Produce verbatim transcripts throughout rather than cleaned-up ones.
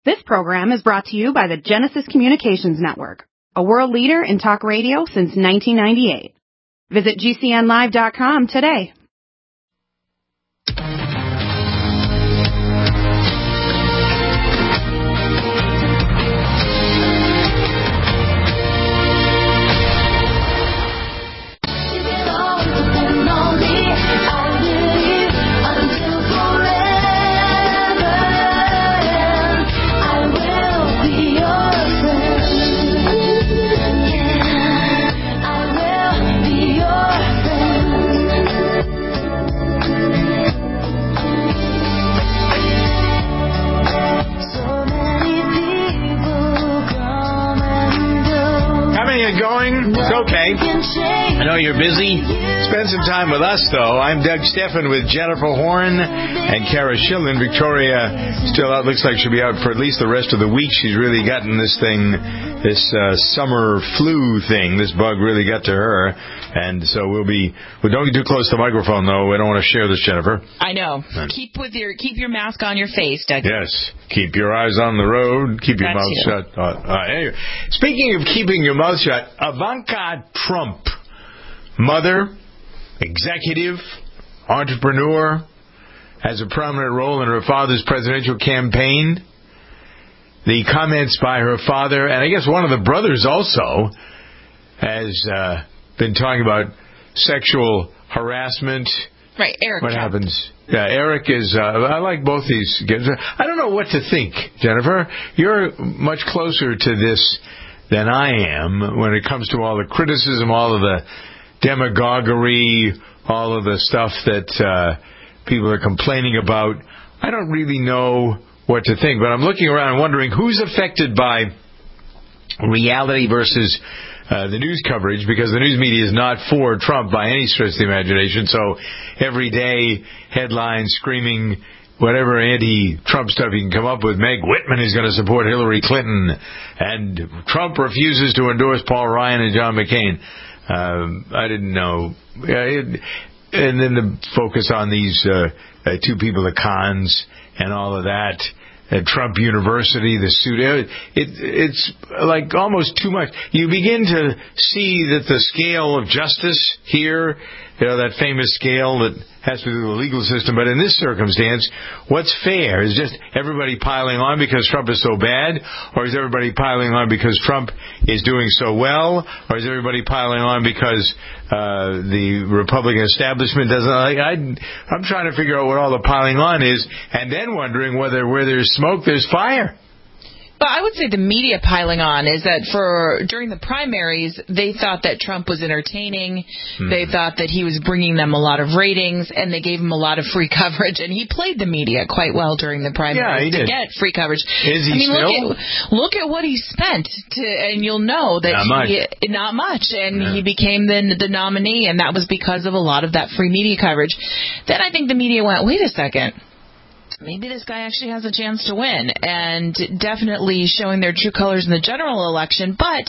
This program is brought to you by the Genesis Communications Network, a world leader in talk radio since nineteen ninety-eight. Visit G C N live dot com today. Going? It's okay. I know you're busy. Spend some time with us, though. I'm Doug Steffen with Jennifer Horn and Kara Schillen. Victoria still out. Looks like she'll be out for at least the rest of the week. She's really gotten this thing, this uh, summer flu thing. This bug really got to her. And so we'll be, well, don't get too close to the microphone, though. We don't want to share this, Jennifer. I know. And keep with your keep your mask on your face, Doug. Yes. Keep your eyes on the road. Keep your That's mouth you. shut. Uh, uh, anyway, speaking of keeping your mouth shut, Ivanka Trump, mother, executive, entrepreneur, has a prominent role in her father's presidential campaign. The comments by her father, and I guess one of the brothers also, has uh, been talking about sexual harassment. Right, Eric. What happens? Yeah, Eric is, uh, I like both these kids. I don't know what to think, Jennifer. You're much closer to this than I am when it comes to all the criticism, all of the demagoguery, all of the stuff that uh, people are complaining about. I don't really know what to think, but I'm looking around and wondering who's affected by reality versus Uh, the news coverage, because the news media is not for Trump by any stretch of the imagination. So every day, headlines screaming whatever anti-Trump stuff you can come up with. Meg Whitman is going to support Hillary Clinton, and Trump refuses to endorse Paul Ryan and John McCain. Um, I didn't know. Uh, it, and then the focus on these uh, uh, two people, the Khans, and all of that. At Trump University, the suit, it, it's like almost too much. You begin to see that the scale of justice here, you know, that famous scale that has to do with the legal system, but in this circumstance, what's fair? Is just everybody piling on because Trump is so bad? Or is everybody piling on because Trump is doing so well? Or is everybody piling on because uh, the Republican establishment doesn't like? I, I'm trying to figure out what all the piling on is, and then wondering whether where there's smoke, there's fire. But I would say the media piling on is that for during the primaries, they thought that Trump was entertaining. Mm-hmm. They thought that he was bringing them a lot of ratings, and they gave him a lot of free coverage. And he played the media quite well during the primaries yeah, to get free coverage. Is he I mean, still? Look at, look at what he spent, to, and you'll know that not much. He, not much. And yeah. he became the the nominee, and that was because of a lot of that free media coverage. Then I think the media went, wait a second. Maybe this guy actually has a chance to win, and definitely showing their true colors in the general election. But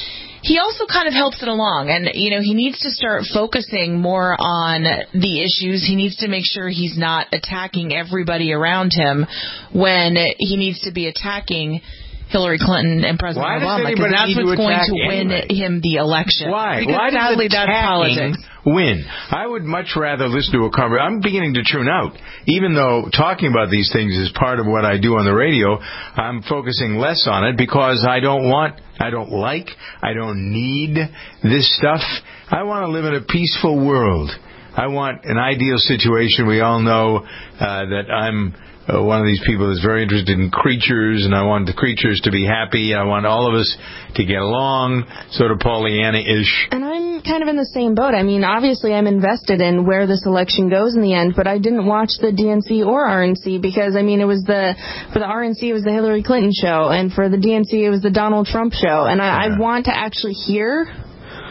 he also kind of helps it along, and, you know, he needs to start focusing more on the issues. He needs to make sure he's not attacking everybody around him when he needs to be attacking Hillary Clinton and President Why Obama, because that's what's going to win anyway? him the election. Why? Because Why sadly, does that's politics. win? I would much rather listen to a conversation. I'm beginning to tune out. Even though talking about these things is part of what I do on the radio, I'm focusing less on it because I don't want, I don't like, I don't need this stuff. I want to live in a peaceful world. I want an ideal situation. We all know uh, that I'm Uh, one of these people that's very interested in creatures, and I want the creatures to be happy. I want all of us to get along, sort of Pollyanna-ish. And I'm kind of in the same boat. I mean, obviously I'm invested in where this election goes in the end, but I didn't watch the D N C or R N C because, I mean, it was the, for the R N C it was the Hillary Clinton show, and for the D N C it was the Donald Trump show. And I, yeah. I want to actually hear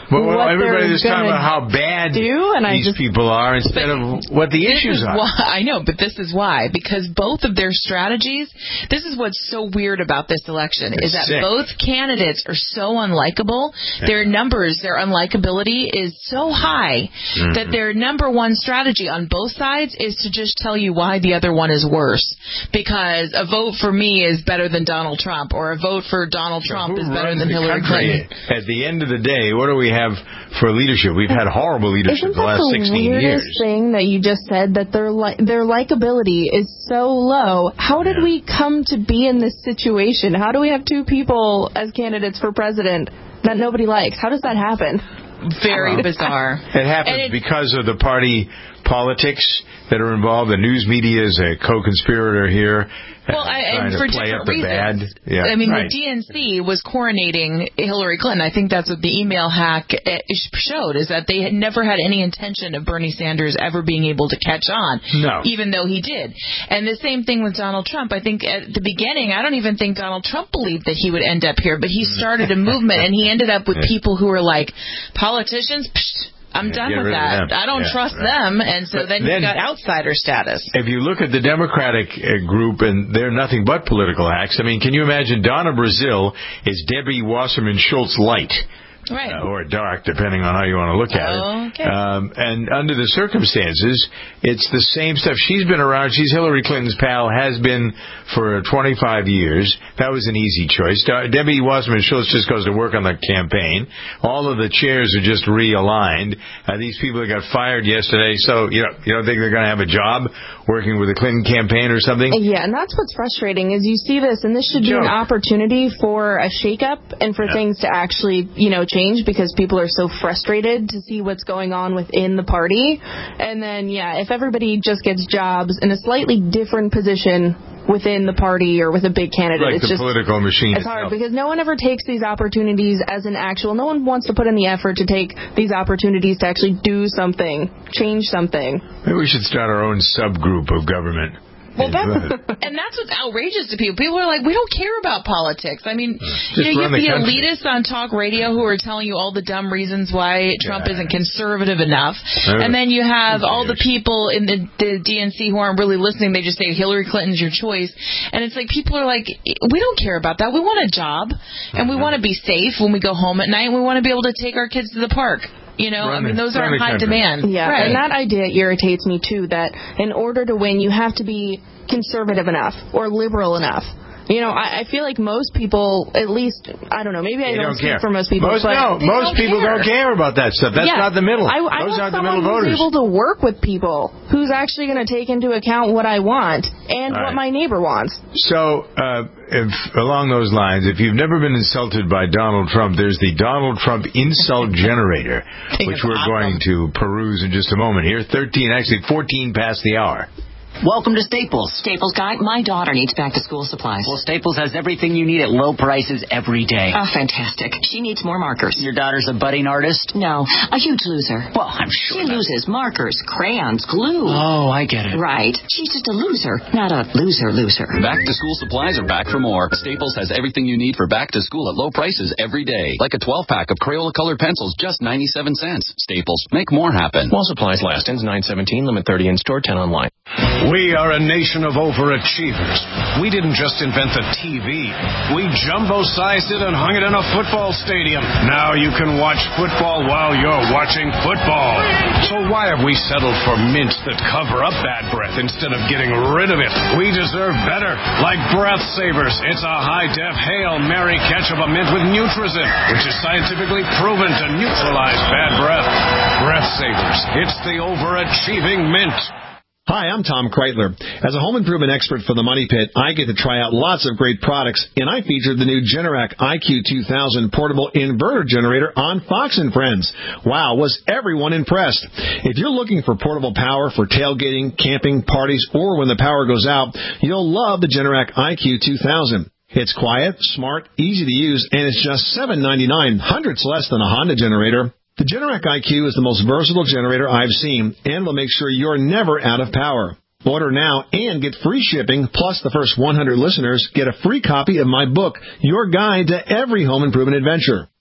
Well, well, what everybody they're is talking gonna about how bad do, and I these just, people are instead of what the This issues is are. why, I know, but this is why. Because both of their strategies, this is what's so weird about this election, It's is that sick. both candidates are so unlikable. Their numbers, their unlikability is so high Mm-hmm. that their number one strategy on both sides is to just tell you why the other one is worse. Because a vote for me is better than Donald Trump, or a vote for Donald So Trump who is better runs than the Hillary country? Clinton. At the end of the day, what do we have for leadership? We've had horrible leadership Isn't the that last the sixteen weirdest years. thing that you just said, that their li- their likability is so low? How did Yeah. we come to be in this situation? How do we have two people as candidates for president that nobody likes? How does that happen? Very bizarre. It happens And it- because of the party politics that are involved. The news media is a co-conspirator here. Well, uh, I, trying and to for play different up the reasons. bad. Yeah, I mean, right. the D N C was coronating Hillary Clinton. I think that's what the email hack uh, showed, is that they had never had any intention of Bernie Sanders ever being able to catch on, No. even though he did. And the same thing with Donald Trump. I think at the beginning, I don't even think Donald Trump believed that he would end up here, but he started a movement, and he ended up with people who were like, politicians, psh, I'm Yeah, done get with rid of that. them. I don't Yeah, trust right. them, and so But then, then- you got outsider status. If you look at the Democratic uh, group, and they're nothing but political hacks. I mean, can you imagine Donna Brazile is Debbie Wasserman Schultz light? Right. Uh, or dark, depending on how you want to look at Okay. it. Um, and under the circumstances, it's the same stuff. She's been around. She's Hillary Clinton's pal, has been for twenty-five years. That was an easy choice. De- Debbie Wasserman Schultz just goes to work on the campaign. All of the chairs are just realigned. Uh, these people that got fired yesterday, so you know, you don't think they're going to have a job working with the Clinton campaign or something? Yeah, and that's what's frustrating is you see this, and this should be Joke. an opportunity for a shakeup and for Yeah. things to actually, you know, change, because people are so frustrated to see what's going on within the party. And then, yeah, if everybody just gets jobs in a slightly different position within the party or with a big candidate, Like it's the just political machine it's hard itself. because no one ever takes these opportunities as an actual. No one wants to put in the effort to take these opportunities to actually do something, change something. Maybe we should start our own subgroup of government. Well, that's, and that's what's outrageous to people. People are like, we don't care about politics. I mean, Just you, know, you have run the the country. elitists on talk radio who are telling you all the dumb reasons why Trump Yeah. isn't conservative enough. Uh, And then you have who all the cares? people in the, the D N C who aren't really listening. They just say Hillary Clinton's your choice. And it's like people are like, we don't care about that. We want a job. And we want to be safe when we go home at night. And we want to be able to take our kids to the park. You know, Run I mean, the- those run are in the high country. demand. Yeah, right. and that idea irritates me too, that in order to win, you have to be conservative enough or liberal enough. You know, I, I feel like most people, at least, I don't know, maybe I They don't, don't speak care. for most people. Most, but no, they most don't people care. don't care about that stuff. That's yeah, not the middle. I, I Those want aren't the someone middle voters. who's able to work with people, who's actually going to take into account what I want and All what right. my neighbor wants. So, uh, if, along those lines, if you've never been insulted by Donald Trump, there's the Donald Trump insult generator, Think which it's we're awesome. going to peruse in just a moment here. thirteen, actually fourteen past the hour. Welcome to Staples. Staples guy, my daughter needs back to school supplies. Well, Staples has everything you need at low prices every day. Oh, fantastic. She needs more markers. Your daughter's a budding artist? No, a huge loser. Well, I'm sure. She that- loses markers, crayons, glue. Oh, I get it. Right. She's just a loser, not a loser loser. Back to school supplies are back for more. Staples has everything you need for back to school at low prices every day. Like a twelve pack of Crayola colored pencils, just ninety-seven cents. Staples, make more happen. While supplies last. Ends nine seventeen, limit thirty in store, ten online. We are a nation of overachievers. We didn't just invent the T V. We jumbo-sized it and hung it in a football stadium. Now you can watch football while you're watching football. So why have we settled for mints that cover up bad breath instead of getting rid of it? We deserve better. Like Breath Savers. It's a high-def Hail Mary catch of a mint with Nutrizin, which is scientifically proven to neutralize bad breath. Breath Savers. It's the overachieving mint. Hi, I'm Tom Kreitler. As a home improvement expert for the Money Pit, I get to try out lots of great products, and I featured the new Generac I Q two thousand portable inverter generator on Fox and Friends. Wow, was everyone impressed. If you're looking for portable power for tailgating, camping, parties, or when the power goes out, you'll love the Generac I Q two thousand. It's quiet, smart, easy to use, and it's just seven ninety-nine, hundreds less than a Honda generator. The Generac I Q is the most versatile generator I've seen and will make sure you're never out of power. Order now and get free shipping, plus the first one hundred listeners get a free copy of my book, Your Guide to Every Home Improvement Adventure.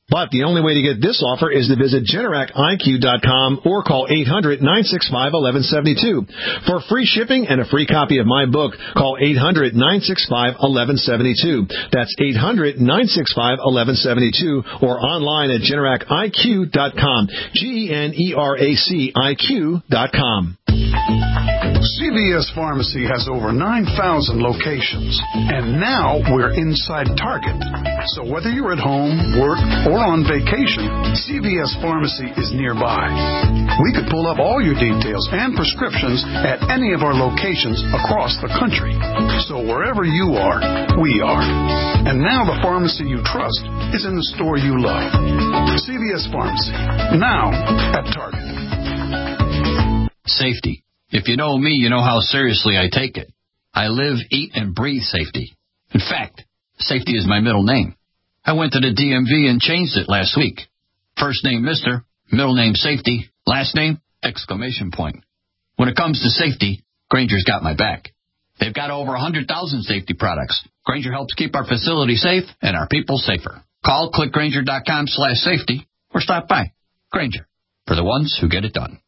But the only way to get this offer is to visit Generac I Q dot com or call eight hundred, nine six five, one one seven two. For free shipping and a free copy of my book, call eight hundred, nine six five, one one seven two. That's eight hundred, nine six five, one one seven two or online at Generac I Q dot com. G E N E R A C I Q dot com. C V S Pharmacy has over nine thousand locations, and now we're inside Target. So whether you're at home, work, or on vacation, C V S Pharmacy is nearby. We could pull up all your details and prescriptions at any of our locations across the country. So wherever you are, we are. And now the pharmacy you trust is in the store you love. C V S Pharmacy, now at Target. Safety. If you know me, you know how seriously I take it. I live, eat, and breathe safety. In fact, safety is my middle name. I went to the D M V and changed it last week. First name Mister, middle name Safety, last name exclamation point. When it comes to safety, Grainger's got my back. They've got over one hundred thousand safety products. Grainger helps keep our facility safe and our people safer. Call click Grainger dot com slash safety or stop by. Grainger, for the ones who get it done.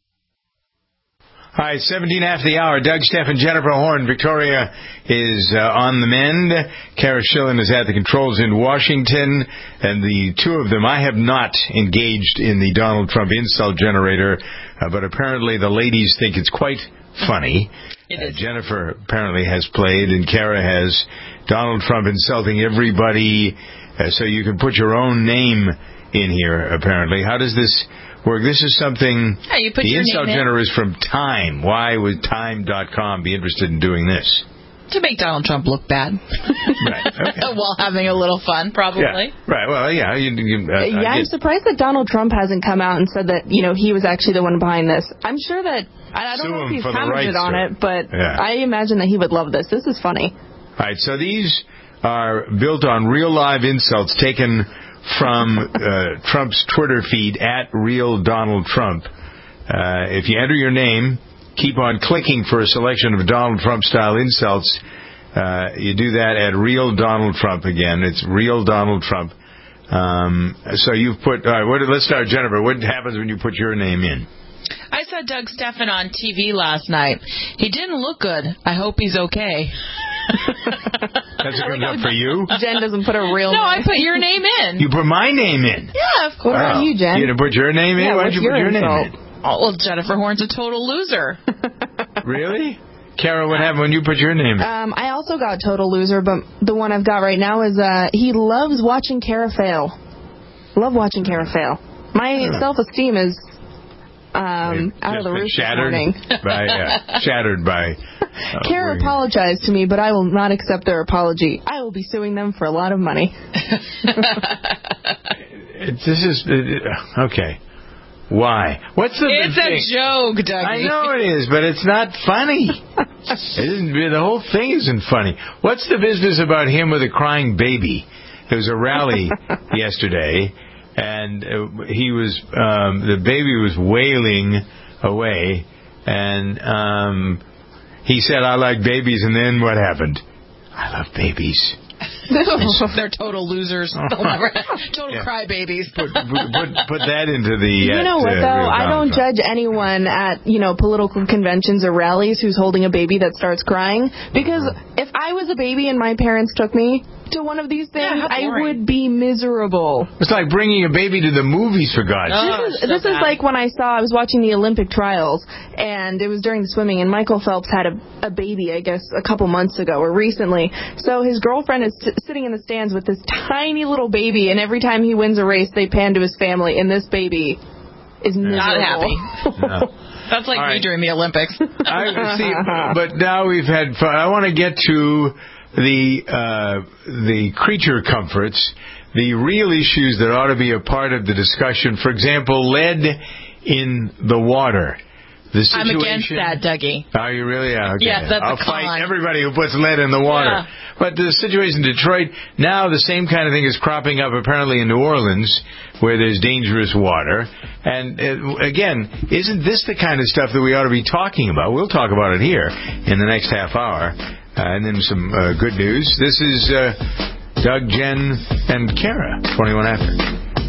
All right, seventeen after the hour. Doug, Steph, and Jennifer Horn. Victoria is uh, on the mend. Kara Schillen is at the controls in Washington. And the two of them, I have not engaged in the Donald Trump insult generator, uh, but apparently the ladies think it's quite funny. Uh, Jennifer apparently has played, and Kara has Donald Trump insulting everybody, uh, so you can put your own name in here, apparently. How does this work? This is something... Yeah, you put the your insult name generator is from Time. Why would Time dot com be interested in doing this? To make Donald Trump look bad. Right. Okay. While having a little fun, probably. Yeah. Right. Well, yeah. You, you, uh, yeah, I'm surprised that Donald Trump hasn't come out and said that, you know, he was actually the one behind this. I'm sure that... I don't Sue know if him he's for the commented rights on to it, but yeah. I imagine that he would love this. This is funny. All right. So these are built on real live insults taken from uh, Trump's Twitter feed, at Real Donald Trump. Uh, if you enter your name, keep on clicking for a selection of Donald Trump-style insults. Uh, you do that at Real Donald Trump again. It's Real Donald Trump. Um, so you've put... All right, what, let's start, Jennifer. What happens when you put your name in? I saw Doug Stephan on T V last night. He didn't look good. I hope he's okay. That's a good enough for you? Jen doesn't put a real no, name. I put your name in. You put my name in? Yeah, of course. What about you, Jen? You didn't put your name in? Yeah, Why did you your put your insult? name in? Oh, well, Jennifer Horn's a total loser. Really? Kara, what happened when you put your name in? Um, I also got total loser, but the one I've got right now is uh, he loves watching Kara fail. Love watching Kara fail. My Hmm. self-esteem is um, out of the roof shattered this morning. by uh, shattered by. Uh, Kara working. apologized to me, but I will not accept their apology. I will be suing them for a lot of money. This is uh, okay. Why? What's the? It's thing? a joke, Dougie. I know it is, but it's not funny. It isn't, the whole thing isn't funny. What's the business about him with a crying baby? There was a rally yesterday, and uh, he was um, the baby was wailing away, and um, he said, "I like babies," and then what happened? I love babies. They're total losers. They'll never, total Yeah. crybabies. Put, put, put that into the... You uh, know what, uh, though? real I don't Donald Trump. judge anyone at, you know, political conventions or rallies who's holding a baby that starts crying. Because if I was a baby and my parents took me to one of these things, Yeah, how I boring. would be miserable. It's like bringing a baby to the movies, for God's sake. Oh, This is, so this is bad. like when I saw, I was watching the Olympic trials, and it was during the swimming, and Michael Phelps had a, a baby, I guess, a couple months ago or recently. So his girlfriend is t- sitting in the stands with this tiny little baby, and every time he wins a race, they pan to his family, and this baby is miserable. Not happy. No. That's like All me right. during the Olympics. I see, but now we've had fun. I want to get to the uh, the creature comforts, the real issues that ought to be a part of the discussion. For example, lead in the water. The I'm situation, against that, Dougie. Are you really? Yeah, okay. Yes, that's a I'll con. fight everybody who puts lead in the water. Yeah. But the situation in Detroit, now the same kind of thing is cropping up apparently in New Orleans, where there's dangerous water. And uh, again, isn't this the kind of stuff that we ought to be talking about? We'll talk about it here in the next half hour. Uh, and then some uh, good news. This is uh, Doug, Jen, and Kara, twenty-one after.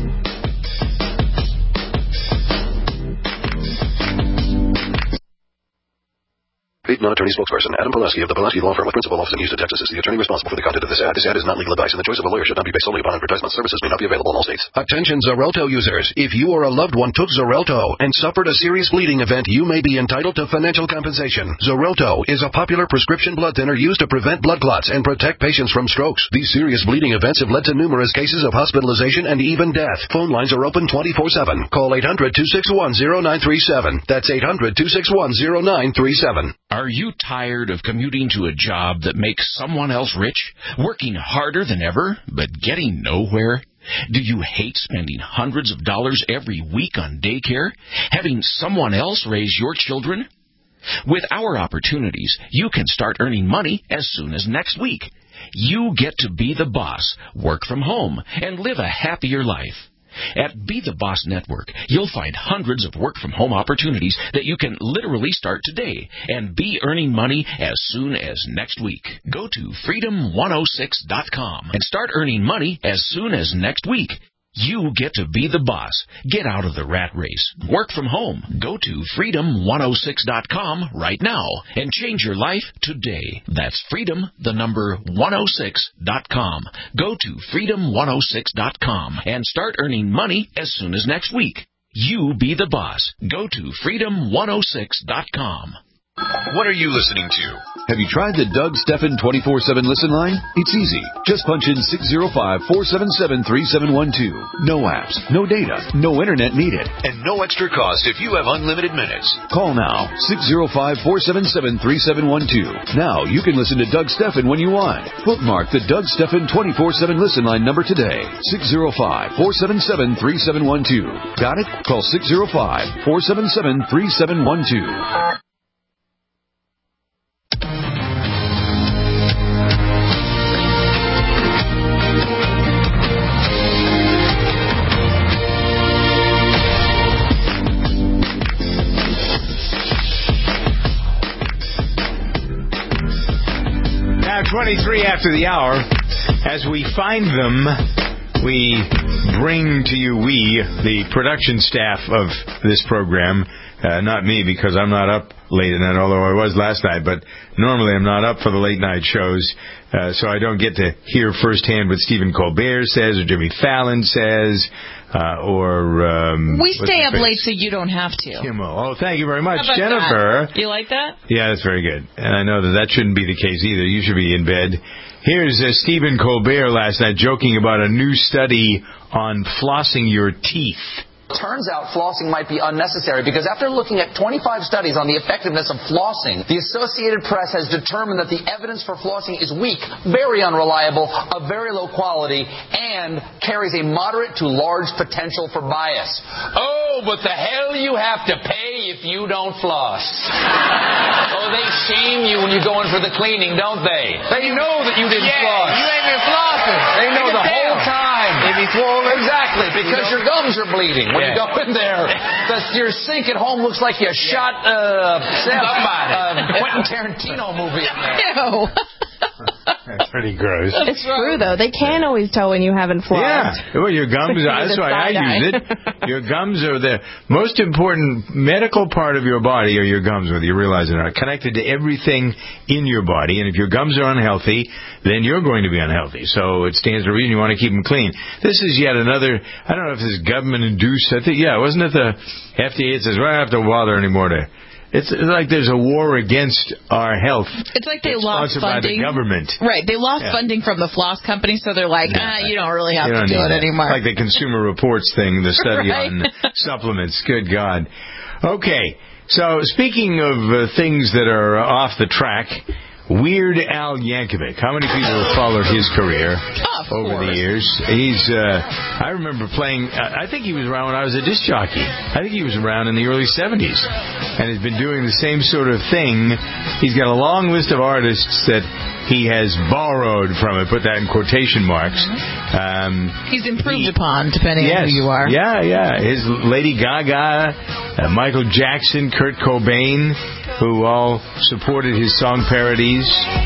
Paid non-attorney spokesperson Adam Pulaski of the Pulaski Law Firm with principal office in Houston, Texas is the attorney responsible for the content of this ad. This ad is not legal advice, and the choice of a lawyer should not be based solely upon advertisement. Services may not be available in all states. Attention Xarelto users. If you or a loved one took Xarelto and suffered a serious bleeding event, you may be entitled to financial compensation. Xarelto is a popular prescription blood thinner used to prevent blood clots and protect patients from strokes. These serious bleeding events have led to numerous cases of hospitalization and even death. Phone lines are open twenty-four seven. Call eight hundred, two six one, zero nine three seven. That's eight hundred, two six one, zero nine three seven. Are you tired of commuting to a job that makes someone else rich? Working harder than ever, but getting nowhere? Do you hate spending hundreds of dollars every week on daycare? Having someone else raise your children? With our opportunities, you can start earning money as soon as next week. You get to be the boss, work from home, and live a happier life. At Be the Boss Network, you'll find hundreds of work-from-home opportunities that you can literally start today and be earning money as soon as next week. Go to freedom one oh six dot com and start earning money as soon as next week. You get to be the boss. Get out of the rat race. Work from home. Go to freedom one oh six dot com right now and change your life today. That's freedom, the number one oh six dot com. Go to freedom one oh six dot com and start earning money as soon as next week. You be the boss. Go to freedom one oh six dot com. What are you listening to? Have you tried the Doug Stephan twenty-four seven listen line? It's easy. Just punch in six zero five, four seven seven, three seven one two. No apps, no data, no internet needed, and no extra cost if you have unlimited minutes. Call now, six zero five, four seven seven, three seven one two. Now you can listen to Doug Stephan when you want. Bookmark the Doug Stephan twenty-four seven listen line number today, six zero five, four seven seven, three seven one two. Got it? Call six zero five, four seven seven, three seven one two. twenty-three after the hour. As we find them, we bring to you, we, the production staff of this program, uh, not me because I'm not up late at night, although I was last night, but normally I'm not up for the late night shows, uh, so I don't get to hear firsthand what Stephen Colbert says or Jimmy Fallon says. Uh, or um, we stay up late so you don't have to. Kimmel. Oh, thank you very much, How about Jennifer. That? You like that? Yeah, that's very good. And I know that that shouldn't be the case either. You should be in bed. Here's uh, Stephen Colbert last night joking about a new study on flossing your teeth. Turns out flossing might be unnecessary because after looking at twenty-five studies on the effectiveness of flossing, the Associated Press has determined that the evidence for flossing is weak, very unreliable, of very low quality, and carries a moderate to large potential for bias. Oh, but the hell you have to pay if you don't floss. Oh, they shame you when you go in for the cleaning, don't they? They know that you didn't yeah, floss. You ain't been flossing. They know the whole time. If he's swollen. Exactly, because you know? your gums are bleeding. When Yeah. you go in there, the, your sink at home looks like you shot uh, Somebody. uh, Quentin Tarantino movie in there. Ew. That's pretty gross. It's true, though. They can always tell when you haven't flossed. Yeah. Well, your gums are, that's why I use it. Your gums are the most important medical part of your body, are your gums, whether you realize it or not, connected to everything in your body. And if your gums are unhealthy, then you're going to be unhealthy. So it stands to reason you want to keep them clean. This is yet another, I don't know if this is government-induced. I think, yeah, wasn't it the F D A that says, well, I don't have to bother anymore to... It's like there's a war against our health. It's like they lost Sponsored by funding. the government. Right. They lost Yeah. funding from the floss company, so they're like, ah, you don't really have You to don't do need it that. anymore. Like the Consumer Reports thing, the study Right. on supplements. Good God. Okay. So speaking of uh, things that are off the track, Weird Al Yankovic. How many people have followed his career oh, over course. the years? He's, uh, I remember playing, uh, I think he was around when I was a disc jockey. I think he was around in the early seventies. And has been doing the same sort of thing. He's got a long list of artists that he has borrowed from it, put that in quotation marks. Um, He's improved he, upon, depending yes, on who you are. Yeah, yeah. His Lady Gaga, uh, Michael Jackson, Kurt Cobain, who all supported his song parodies.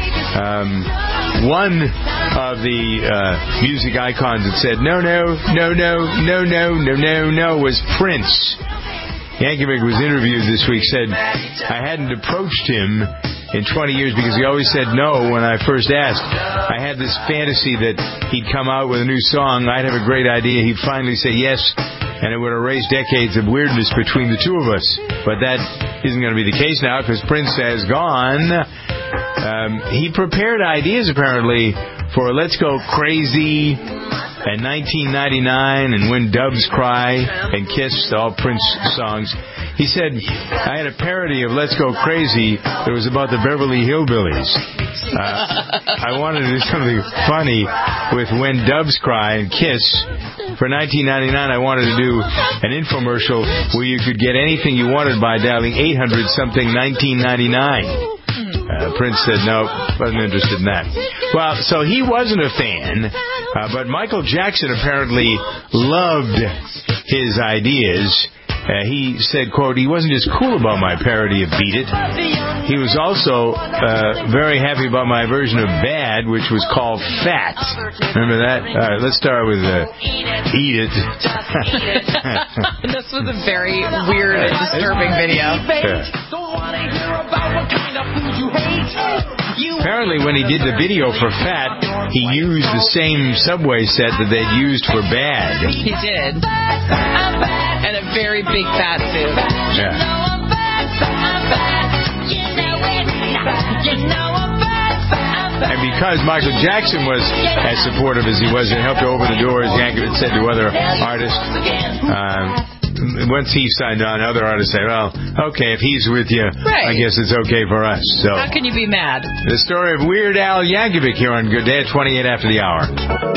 Um, one of the uh, music icons that said, no, no, no, no, no, no, no, no, no, was Prince. Yankovic was interviewed this week, said, I hadn't approached him in twenty years because he always said no when I first asked. I had this fantasy that he'd come out with a new song. I'd have a great idea. He'd finally say yes, and it would erase decades of weirdness between the two of us. But that isn't going to be the case now because Prince has gone. Um, he prepared ideas, apparently, for Let's Go Crazy and nineteen ninety-nine and When Doves Cry and Kiss, all Prince songs. He said, I had a parody of Let's Go Crazy that was about the Beverly Hillbillies. Uh, I wanted to do something funny with When Doves Cry and Kiss. For nineteen ninety-nine, I wanted to do an infomercial where you could get anything you wanted by dialing eight hundred something nineteen ninety-nine. Uh, Prince said no, wasn't interested in that. Well, so he wasn't a fan, uh, but Michael Jackson apparently loved his ideas. Uh, he said, quote, he wasn't just cool about my parody of Beat It. He was also uh, very happy about my version of Bad, which was called Fat. Remember that? All right, let's start with uh, Eat It. This was a very weird and disturbing video. Yeah. Apparently, when he did the video for Fat, he used the same subway set that they'd used for Bad. He did. And a very big fat suit. Yeah. And because Michael Jackson was as supportive as he was and helped to open the doors, Yankovic said to other artists, um, once he signed on, other artists say, well, okay, if he's with you, right. I guess it's okay for us. So, how can you be mad? The story of Weird Al Yankovic here on Good Day at twenty-eight after the hour.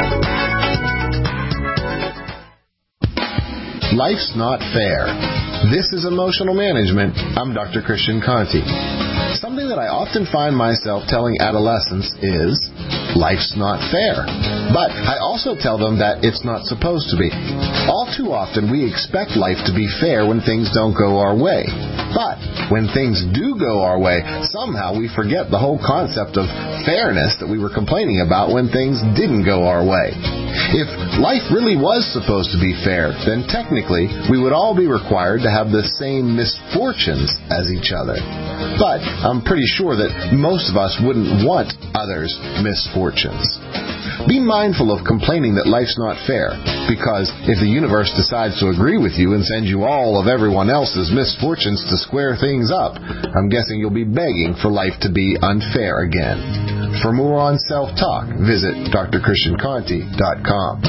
Life's not fair. This is Emotional Management. I'm Doctor Christian Conti. Something that I often find myself telling adolescents is, life's not fair. But I also tell them that it's not supposed to be. All too often we expect life to be fair when things don't go our way. But when things do go our way, somehow we forget the whole concept of fairness that we were complaining about when things didn't go our way. If life really was supposed to be fair, then technically we would all be required to have the same misfortunes as each other. But I'm pretty sure that most of us wouldn't want others' misfortunes. Be mindful of complaining that life's not fair, because if the universe decides to agree with you and send you all of everyone else's misfortunes to square things up, I'm guessing you'll be begging for life to be unfair again. For more on self-talk, visit D R Christian Conti dot com.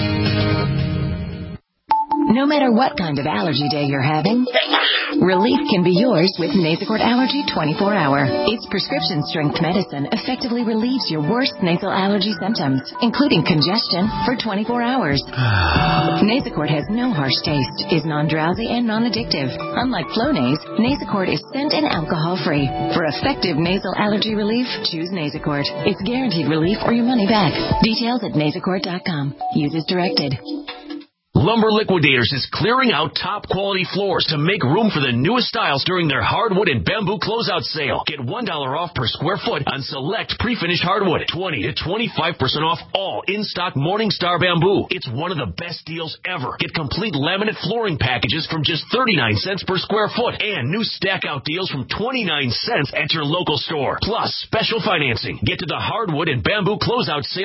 No matter what kind of allergy day you're having, relief can be yours with Nasacort Allergy twenty-four hour. Its prescription-strength medicine effectively relieves your worst nasal allergy symptoms, including congestion, for twenty-four hours. Nasacort has no harsh taste, is non-drowsy, and non-addictive. Unlike Flonase, Nasacort is scent and alcohol-free. For effective nasal allergy relief, choose Nasacort. It's guaranteed relief or your money back. Details at nasacort dot com. Use as directed. Lumber Liquidators is clearing out top-quality floors to make room for the newest styles during their hardwood and bamboo closeout sale. Get one dollar off per square foot on select pre-finished hardwood. twenty to twenty-five percent off all in-stock Morningstar bamboo. It's one of the best deals ever. Get complete laminate flooring packages from just thirty-nine cents per square foot. And new stack-out deals from twenty-nine cents at your local store. Plus, special financing. Get to the hardwood and bamboo closeout sale.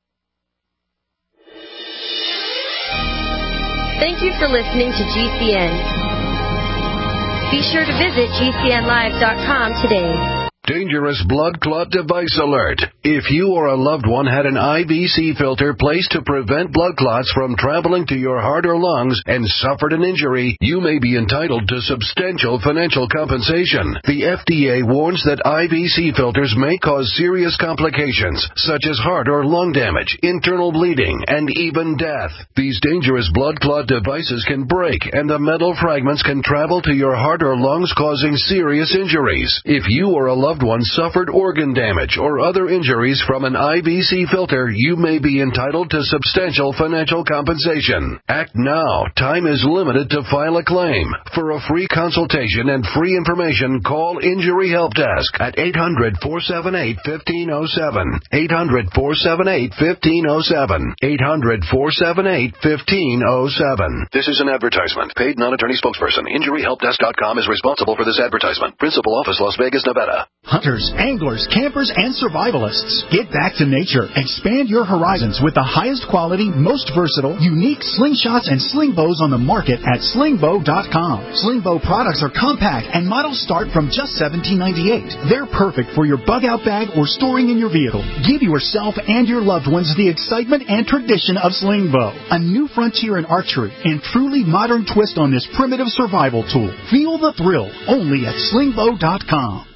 Thank you for listening to G C N. Be sure to visit G C N live dot com today. Dangerous blood clot device alert. If you or a loved one had an I V C filter placed to prevent blood clots from traveling to your heart or lungs and suffered an injury, you may be entitled to substantial financial compensation. The F D A warns that I V C filters may cause serious complications, such as heart or lung damage, internal bleeding, and even death. These dangerous blood clot devices can break, and the metal fragments can travel to your heart or lungs, causing serious injuries. If you or a loved one suffered organ damage or other injuries from an I V C filter, you may be entitled to substantial financial compensation. Act now. Time is limited to file a claim. For a free consultation and free information, call Injury Help Desk at eight hundred, four seven eight, one five zero seven. eight hundred, four seven eight, one five zero seven. eight hundred, four seven eight, one five zero seven. This is an advertisement. Paid non-attorney spokesperson. Injury Help Desk dot com is responsible for this advertisement. Principal office, Las Vegas, Nevada. Hunters, anglers, campers, and survivalists. Get back to nature. Expand your horizons with the highest quality, most versatile, unique slingshots and sling bows on the market at sling bow dot com. Sling bow products are compact and models start from just seventeen ninety-eight. They're perfect for your bug-out bag or storing in your vehicle. Give yourself and your loved ones the excitement and tradition of sling bow. A new frontier in archery and truly modern twist on this primitive survival tool. Feel the thrill only at sling bow dot com.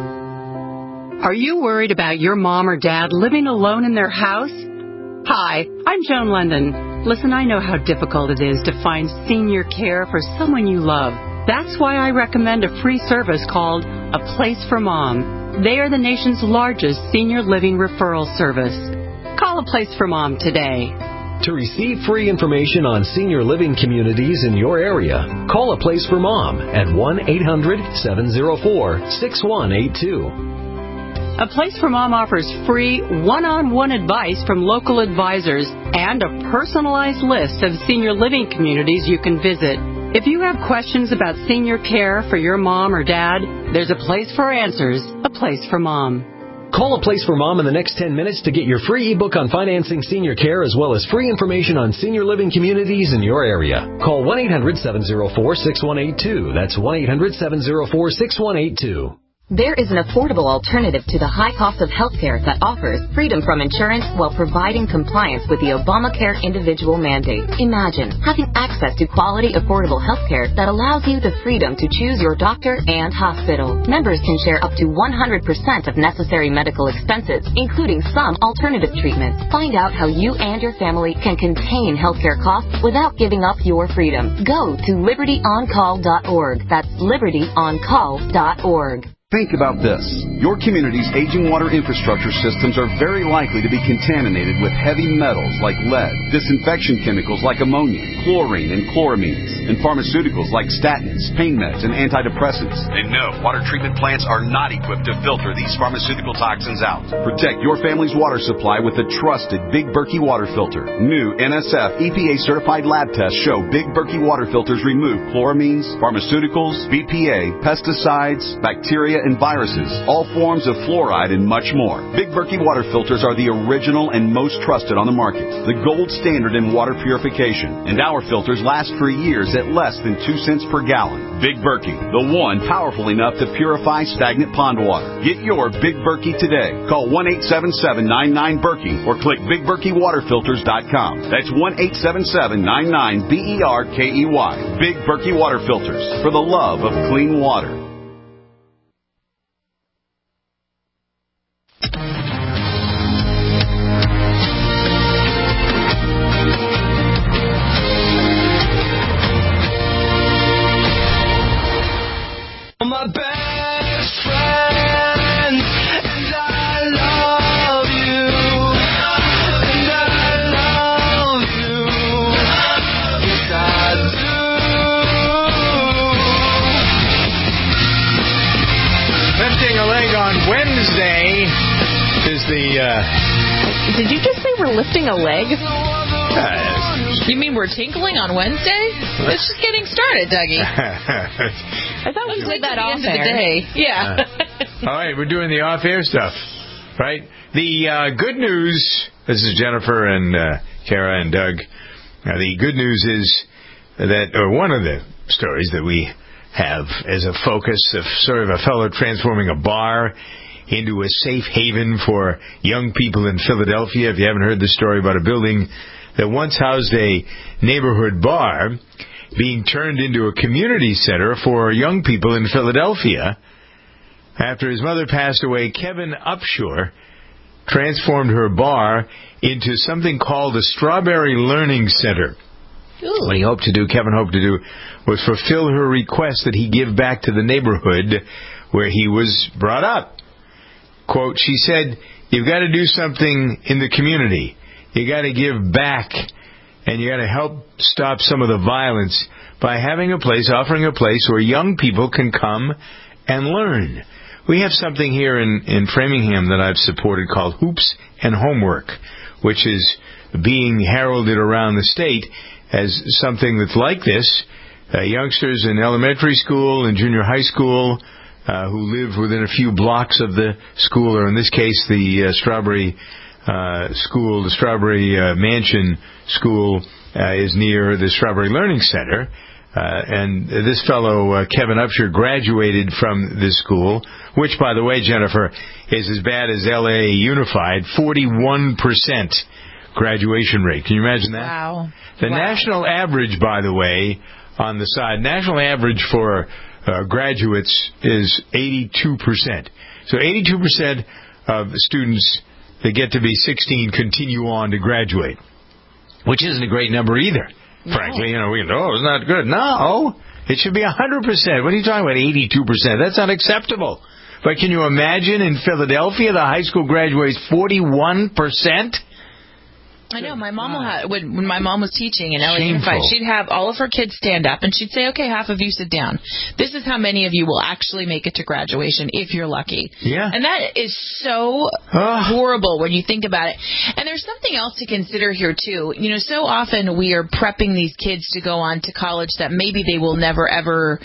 Are you worried about your mom or dad living alone in their house? Hi, I'm Joan London. Listen, I know how difficult it is to find senior care for someone you love. That's why I recommend a free service called A Place for Mom. They are the nation's largest senior living referral service. Call A Place for Mom today. To receive free information on senior living communities in your area, call A Place for Mom at one eight hundred seven oh four six one eight two. A Place for Mom offers free one-on-one advice from local advisors and a personalized list of senior living communities you can visit. If you have questions about senior care for your mom or dad, there's a place for answers, A Place for Mom. Call A Place for Mom in the next ten minutes to get your free ebook on financing senior care as well as free information on senior living communities in your area. Call one eight hundred seven oh four six one eight two. That's one eight hundred seven oh four six one eight two. There is an affordable alternative to the high cost of healthcare that offers freedom from insurance while providing compliance with the Obamacare individual mandate. Imagine having access to quality, affordable healthcare that allows you the freedom to choose your doctor and hospital. Members can share up to one hundred percent of necessary medical expenses, including some alternative treatments. Find out how you and your family can contain healthcare costs without giving up your freedom. Go to liberty on call dot org. That's liberty on call dot org. Think about this. Your community's aging water infrastructure systems are very likely to be contaminated with heavy metals like lead, disinfection chemicals like ammonia, chlorine and chloramines, and pharmaceuticals like statins, pain meds, and antidepressants. And no, water treatment plants are not equipped to filter these pharmaceutical toxins out. Protect your family's water supply with the trusted Big Berkey water filter. New N S F E P A certified lab tests show Big Berkey water filters remove chloramines, pharmaceuticals, B P A, pesticides, bacteria, and viruses, all forms of fluoride, and much more. Big Berkey water filters are the original and most trusted on the market, the gold standard in water purification, and our filters last for years at less than two cents per gallon. Big Berkey, the one powerful enough to purify stagnant pond water. Get your Big Berkey today. Call one eight seven seven nine nine Berkey or click big berkey water filters dot com. That's one eight seven seven nine nine B E R K E Y. Big Berkey water filters, for the love of clean water. My best friend, and I love you, and I love you, yes I do. Lifting a leg on Wednesday is the, uh... Did you just say we're lifting a leg? Uh, You mean we're tinkling on Wednesday? It's just getting started, Dougie. I thought we did that the off end of the air. day. Yeah. Uh, all right, we're doing the off-air stuff, right? The uh, good news, this is Jennifer and uh, Kara and Doug. Uh, the good news is that, or one of the stories that we have as a focus of sort of a fellow transforming a bar into a safe haven for young people in Philadelphia. If you haven't heard the story about a building that once housed a neighborhood bar being turned into a community center for young people in Philadelphia. After his mother passed away, Kevin Upshur transformed her bar into something called the Strawberry Learning Center. Ooh. What he hoped to do, Kevin hoped to do, was fulfill her request that he give back to the neighborhood where he was brought up. Quote, she said, you've got to do something in the community. You got to give back, and you got to help stop some of the violence by having a place, offering a place where young people can come and learn. We have something here in, in Framingham that I've supported called Hoops and Homework, which is being heralded around the state as something that's like this. Uh, youngsters in elementary school and junior high school uh, who live within a few blocks of the school, or in this case, the uh, Strawberry uh, School, the Strawberry uh, Mansion School uh, is near the Strawberry Learning Center. Uh, and this fellow, uh, Kevin Upshur, graduated from this school, which, by the way, Jennifer, is as bad as L A Unified, forty-one percent graduation rate. Can you imagine that? Wow. The wow. national average, by the way, on the side, national average for uh, graduates is eighty-two percent. So eighty-two percent of students that get to be sixteen continue on to graduate, which isn't a great number either. No. Frankly, you know, we can, oh, it's not good. No, it should be one hundred percent. What are you talking about, eighty-two percent? That's unacceptable. But can you imagine in Philadelphia, the high school graduates forty-one percent? I know. My mom will have, when, when my mom was teaching in L A Unified, she'd have all of her kids stand up, and she'd say, okay, half of you sit down. This is how many of you will actually make it to graduation, if you're lucky. Yeah. And that is so horrible when you think about it. And there's something else to consider here, too. You know, so often we are prepping these kids to go on to college that maybe they will never, ever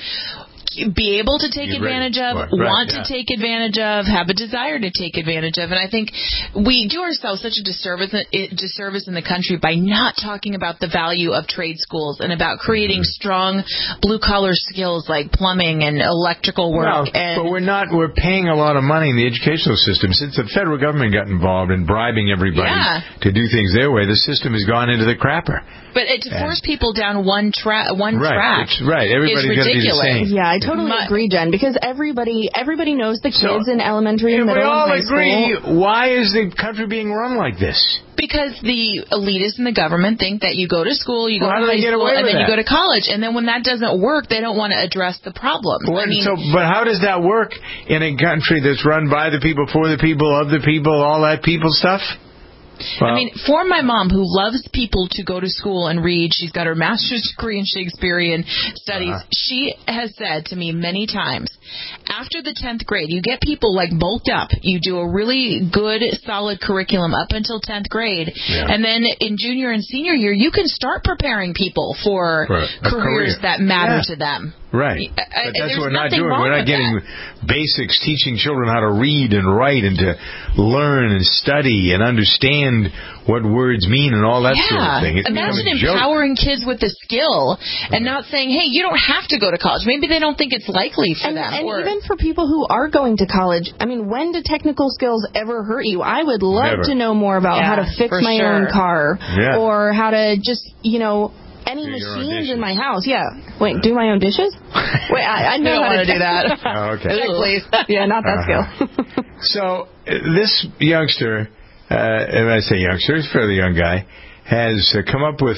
be able to take You're advantage ready. of, Right, want yeah. to take advantage of, have a desire to take advantage of. And I think we do ourselves such a disservice, disservice in the country by not talking about the value of trade schools and about creating strong blue-collar skills like plumbing and electrical work. Well, and but we're not, we're paying a lot of money in the educational system. Since the federal government got involved in bribing everybody Yeah. to do things their way, the system has gone into the crapper. But it, to force people down one, tra- one Right, track it's right. Everybody's is gotta be the ridiculous. same. Yeah, I totally My- agree, Jen, because everybody everybody knows the kids in elementary and If we middle all and high agree, school. why is the country being run like this? Because the elitists in the government think that you go to school, you go Well, how to do high they get school, away and with then you that? go to college. And then when that doesn't work, they don't want to address the problem. What, I mean, so, but how does that work in a country that's run by the people, for the people, of the people, all that people stuff? Well, I mean, for my mom, who loves people to go to school and read, she's got her master's degree in Shakespearean studies. Uh-huh. She has said to me many times, after the tenth grade, you get people like bulked up. You do a really good, solid curriculum up until tenth grade. Yeah. And then in junior and senior year, you can start preparing people for, For a careers career. that matter Yeah. to them. Right. I- I- But that's there's what we're not nothing doing. wrong We're not with getting basics, teaching children how to read and write and to learn and study and understand what words mean and all that yeah. sort of thing. It's become Imagine a joke. empowering kids with the skill and not saying, hey, you don't have to go to college. Maybe they don't think it's likely for And, them. and or, even for people who are going to college, I mean, when do technical skills ever hurt you? I would love Never. to know more about Yeah, how to fix for my sure. own car Yeah. or how to just, you know, any Do your own machines dishes. in my house. Yeah. Wait, do my own dishes? Wait, I, I know don't how wanna to do that. Oh, okay. Check, please. Yeah, not that Uh-huh. skill. So uh, this youngster, uh, and I say youngster, he's a fairly young guy, has uh, come up with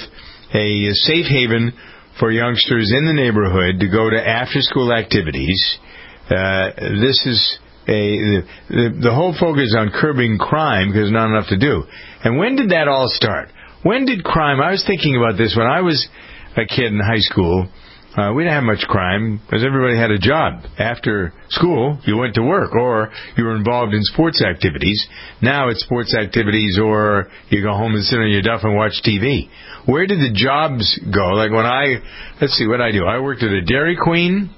a safe haven for youngsters in the neighborhood to go to after-school activities. Uh, this is a the, the whole focus on curbing crime because not enough to do. And when did that all start? When did crime? I was thinking about this when I was a kid in high school. Uh, we didn't have much crime because everybody had a job. After school, you went to work or you were involved in sports activities. Now it's sports activities or you go home and sit on your duff and watch T V. Where did the jobs go? Like when I, let's see what I do. I worked at a Dairy Queen.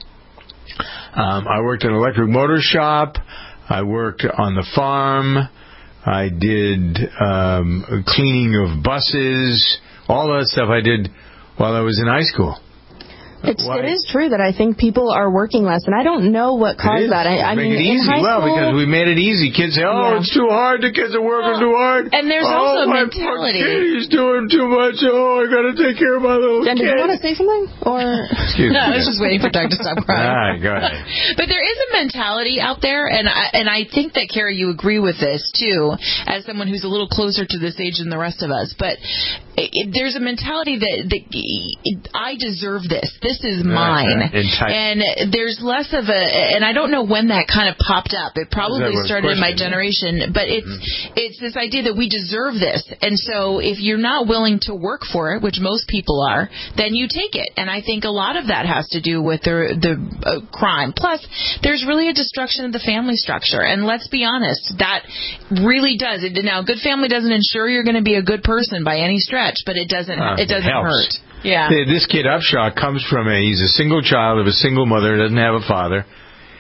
Um, I worked at an electric motor shop. I worked on the farm. I did um, cleaning of buses. All that stuff I did while I was in high school. It's, Why? it is true that I think people are working less, and I don't know what caused that. I, I Make mean, it in easy. high Well, school, because we made it easy. Kids say, oh, Yeah. it's too hard. The kids are working too hard. And there's oh, also a my mentality. poor kid, he's doing too much. Oh, I got to take care of my little Jen, kid. did you want to say something? Or Excuse no, me. I was just waiting for Doug to stop crying. All right, go ahead. But there is a mentality out there, and I, and I think that, Carrie, you agree with this, too, as someone who's a little closer to this age than the rest of us. But it, it, there's a mentality that, that it, I deserve this. This is mine. Right, right. Entitled. And there's less of a, and I don't know when that kind of popped up. It probably That was started in my question, generation, but it's Mm-hmm. it's this idea that we deserve this. And so if you're not willing to work for it, which most people are, then you take it. And I think a lot of that has to do with the the uh, crime. Plus, there's really a destruction of the family structure. And let's be honest, that really does. It, now, a good family doesn't ensure you're going to be a good person by any stretch, but it doesn't Uh, it doesn't helps. hurt. Yeah. This kid Upshaw comes from a, he's a single child of a single mother, doesn't have a father.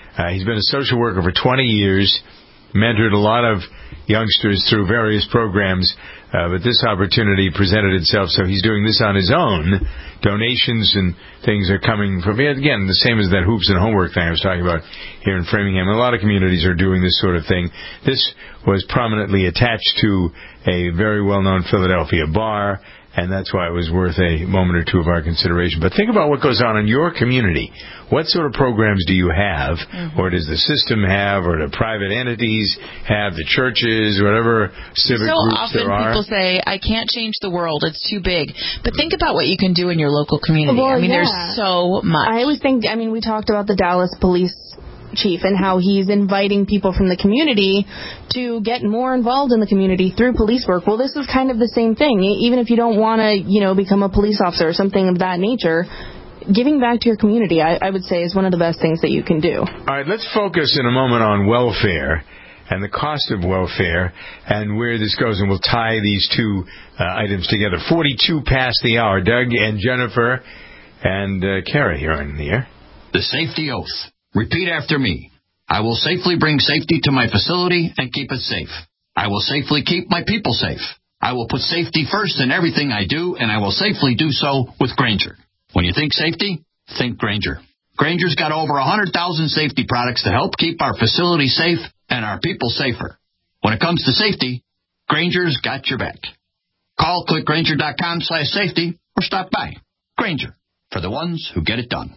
Uh, he's been a social worker for twenty years, mentored a lot of youngsters through various programs, uh, but this opportunity presented itself, so he's doing this on his own. Donations and things are coming from, again, the same as that hoops and homework thing I was talking about here in Framingham. A lot of communities are doing this sort of thing. This was prominently attached to a very well-known Philadelphia bar, and that's why it was worth a moment or two of our consideration. But think about what goes on in your community. What sort of programs do you have, mm-hmm. or does the system have, or the private entities have, the churches, whatever civic so groups there are? So often people say, I can't change the world, it's too big. But think about what you can do in your local community. Well, I mean, yeah. there's so much. I always think, I mean, we talked about the Dallas police chief and how he's inviting people from the community to get more involved in the community through police work. Well, this is kind of the same thing. Even if you don't want to, you know, become a police officer or something of that nature, giving back to your community, I, I would say, is one of the best things that you can do. All right, let's focus in a moment on welfare and the cost of welfare and where this goes, and we'll tie these two uh, items together. forty-two past the hour. Doug and Jennifer and uh, Kara here on the air. The safety oath. Repeat after me. I will safely bring safety to my facility and keep it safe. I will safely keep my people safe. I will put safety first in everything I do, and I will safely do so with Grainger. When you think safety, think Grainger. Grainger's got over one hundred thousand safety products to help keep our facility safe and our people safer. When it comes to safety, Grainger's got your back. Call clickgrainger.com slash safety or stop by. Grainger, for the ones who get it done.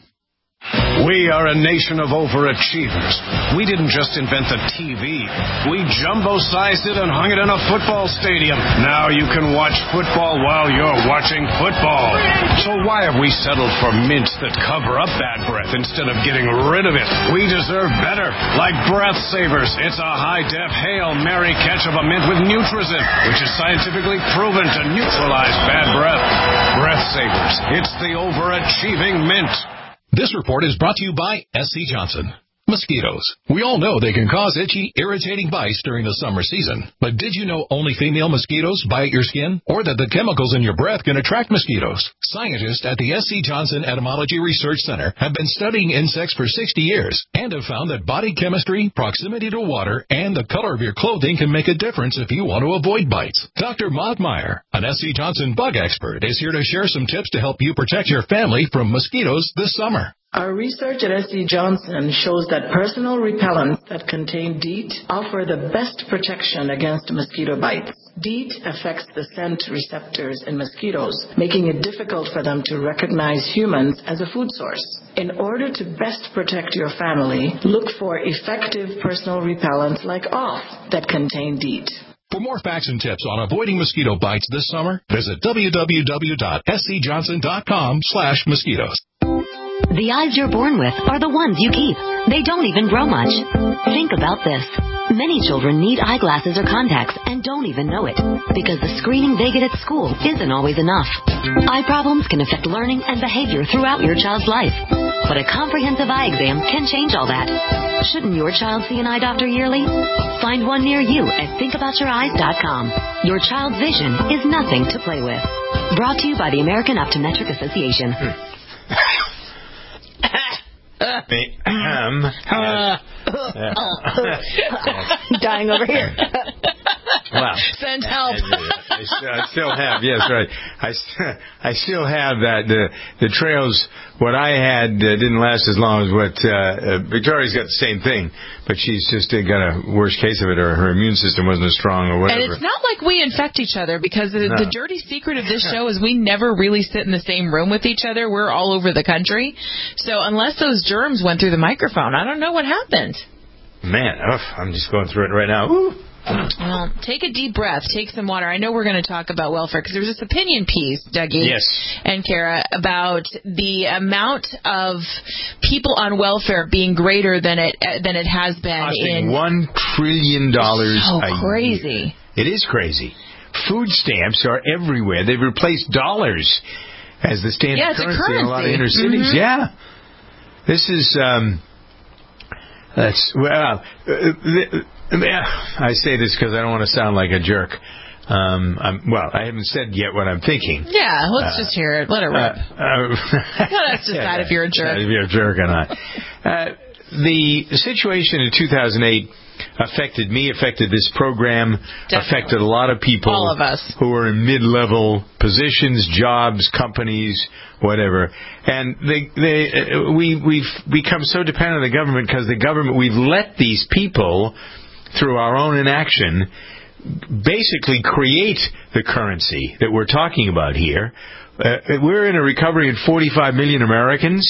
We are a nation of overachievers. We didn't just invent the T V. We jumbo-sized it and hung it in a football stadium. Now you can watch football while you're watching football. So why have we settled for mints that cover up bad breath instead of getting rid of it? We deserve better. Like Breath Savers. It's a high-def Hail Mary catch of a mint with Nutrizin, which is scientifically proven to neutralize bad breath. Breath Savers. It's the overachieving mint. This report is brought to you by S C Johnson. Mosquitoes. We all know they can cause itchy, irritating bites during the summer season. But did you know only female mosquitoes bite your skin? Or that the chemicals in your breath can attract mosquitoes? Scientists at the S C Johnson Entomology Research Center have been studying insects for sixty years and have found that body chemistry, proximity to water, and the color of your clothing can make a difference if you want to avoid bites. Doctor Maud Meyer, an S C Johnson bug expert, is here to share some tips to help you protect your family from mosquitoes this summer. Our research at S C Johnson shows that personal repellents that contain DEET offer the best protection against mosquito bites. DEET affects the scent receptors in mosquitoes, making it difficult for them to recognize humans as a food source. In order to best protect your family, look for effective personal repellents like Off that contain DEET. For more facts and tips on avoiding mosquito bites this summer, visit w w w dot s c johnson dot com slash mosquitoes. The eyes you're born with are the ones you keep. They don't even grow much. Think about this. Many children need eyeglasses or contacts and don't even know it because the screening they get at school isn't always enough. Eye problems can affect learning and behavior throughout your child's life. But a comprehensive eye exam can change all that. Shouldn't your child see an eye doctor yearly? Find one near you at think about your eyes dot com. Your child's vision is nothing to play with. Brought to you by the American Optometric Association. um, uh, Dying over here. Well, send help. I, I, I still have, yes, right. I, I still have that. The, the trails, what I had uh, didn't last as long as what uh, uh, Victoria's got the same thing, but she's just uh, got a worse case of it, or her immune system wasn't as strong, or whatever. And it's not like we infect each other, because the, no. the dirty secret of this show is we never really sit in the same room with each other. We're all over the country. So unless those germs went through the microphone, I don't know what happened. Man, ugh, I'm just going through it right now. Ooh. Well, take a deep breath. Take some water. I know we're going to talk about welfare because there was this opinion piece, Dougie yes. and Kara, about the amount of people on welfare being greater than it uh, than it has been. Costing in one trillion dollars so a crazy. year. It is crazy. Food stamps are everywhere. They've replaced dollars as the standard yeah, it's currency, a currency in a lot of inner cities. Mm-hmm. Yeah, this is. Um, that's well. Uh, I say this because I don't want to sound like a jerk. Um, I'm, well, I haven't said yet what I'm thinking. Yeah, let's uh, just hear it. Let it rip. Uh, uh, Let us decide if you're a jerk. If you're a jerk or not. Uh, the situation in two thousand eight affected me, affected this program, Definitely. affected a lot of people. All of us. Who are in mid-level positions, jobs, companies, whatever. And they, they, uh, we, we've become so dependent on the government because the government, we've let these people, through our own inaction, basically create the currency that we're talking about here. Uh, we're in a recovery, and forty-five million Americans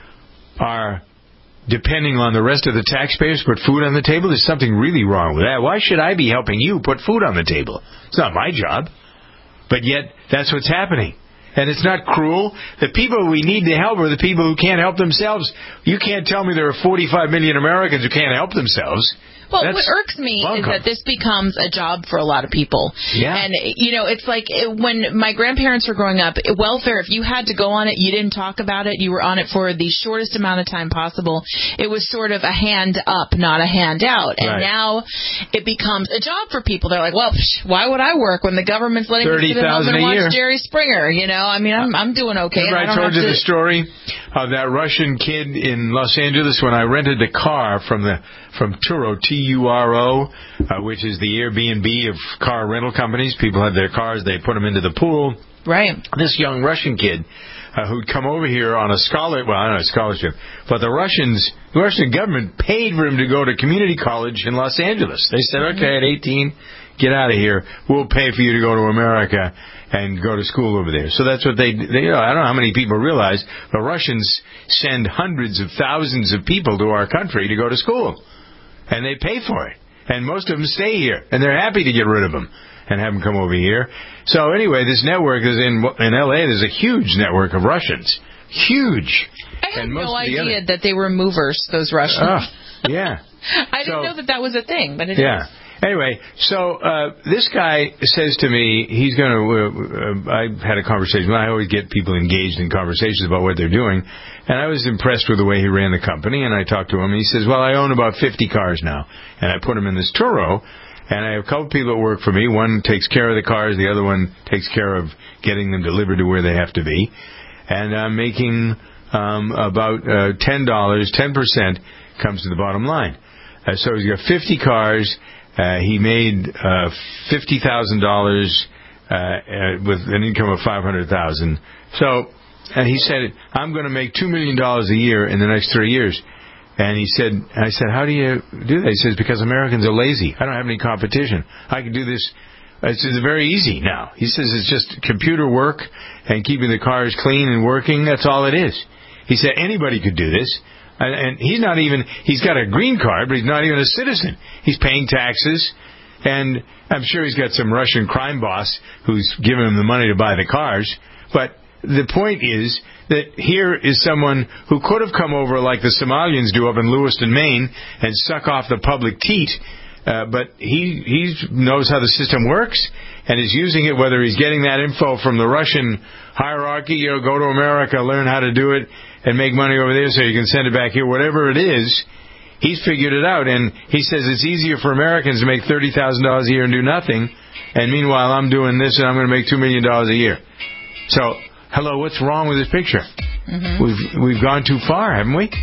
are depending on the rest of the taxpayers to put food on the table. There's something really wrong with that. Why should I be helping you put food on the table? It's not my job. But yet, that's what's happening. And it's not cruel. The people we need to help are the people who can't help themselves. You can't tell me there are forty-five million Americans who can't help themselves. Well, That's what irks me welcome. is that this becomes a job for a lot of people. Yeah. And, you know, it's like when my grandparents were growing up, welfare, if you had to go on it, you didn't talk about it, you were on it for the shortest amount of time possible. It was sort of a hand up, not a hand out. And Right. now it becomes a job for people. They're like, well, psh, why would I work when the government's letting me sit at home and thirty thousand a watch year. Jerry Springer? You know, I mean, I'm, I'm doing okay. Remember and I I don't told have you to... the story of that Russian kid in Los Angeles when I rented a car from the from Turo, T U R O, uh, which is the Airbnb of car rental companies. People have their cars, they put them into the pool. Right. This young Russian kid uh, who'd come over here on a scholar, well, I don't know, scholarship, but the Russians, the Russian government paid for him to go to community college in Los Angeles. They said, okay, at eighteen, get out of here. We'll pay for you to go to America and go to school over there. So that's what they, they you know, I don't know how many people realize, the Russians send hundreds of thousands of people to our country to go to school. And they pay for it. And most of them stay here. And they're happy to get rid of them and have them come over here. So anyway, this network is in in L A. There's a huge network of Russians. Huge. I had and most no of the idea other, that they were movers, those Russians. Oh, yeah. I didn't So- know that that was a thing, but it Yeah. is. Anyway, so uh, this guy says to me, he's going to, uh, uh, I had a conversation. I always get people engaged in conversations about what they're doing. And I was impressed with the way he ran the company. And I talked to him. And he says, well, I own about fifty cars now. And I put them in this Turo. And I have a couple people that work for me. One takes care of the cars. The other one takes care of getting them delivered to where they have to be. And I'm making um, about uh, ten dollars, ten percent comes to the bottom line. Uh, so he's got fifty cars. Uh, he made uh, fifty thousand dollars uh, uh, with an income of five hundred thousand dollars. So, and he said, I'm going to make two million dollars a year in the next three years. And he said, I said, how do you do that? He says, because Americans are lazy. I don't have any competition. I can do this. It's, it's very easy now. He says it's just computer work and keeping the cars clean and working. That's all it is. He said anybody could do this. And, and he's not even, he's got a green card, but he's not even a citizen. He's paying taxes. And I'm sure he's got some Russian crime boss who's giving him the money to buy the cars. But the point is that here is someone who could have come over like the Somalians do up in Lewiston, Maine, and suck off the public teat. Uh, but he he knows how the system works and is using it, whether he's getting that info from the Russian hierarchy, you know, go to America, learn how to do it, and make money over there so you can send it back here, whatever it is, he's figured it out. And he says it's easier for Americans to make thirty thousand dollars a year and do nothing, and meanwhile I'm doing this and I'm going to make two million dollars a year. So, hello, what's wrong with this picture? Mm-hmm. We've we've gone too far, haven't we?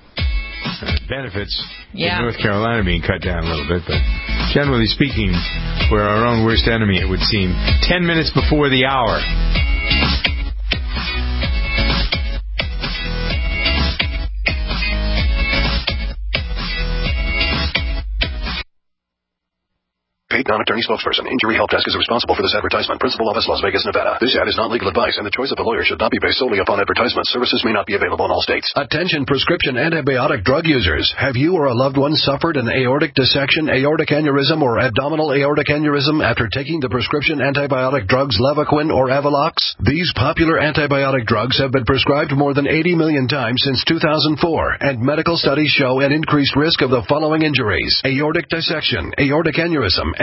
Uh, benefits Yeah. in North Carolina being cut down a little bit, but generally speaking, we're our own worst enemy, it would seem. Ten minutes before the hour. Paid non-attorney spokesperson. Injury Help Desk is responsible for this advertisement. Principal office, Las Vegas, Nevada. This ad is not legal advice, and the choice of a lawyer should not be based solely upon advertisement. Services may not be available in all states. Attention prescription antibiotic drug users. Have you or a loved one suffered an aortic dissection, aortic aneurysm, or abdominal aortic aneurysm after taking the prescription antibiotic drugs Levaquin or Avelox? These popular antibiotic drugs have been prescribed more than eighty million times since two thousand four, and medical studies show an increased risk of the following injuries: aortic dissection, aortic aneurysm,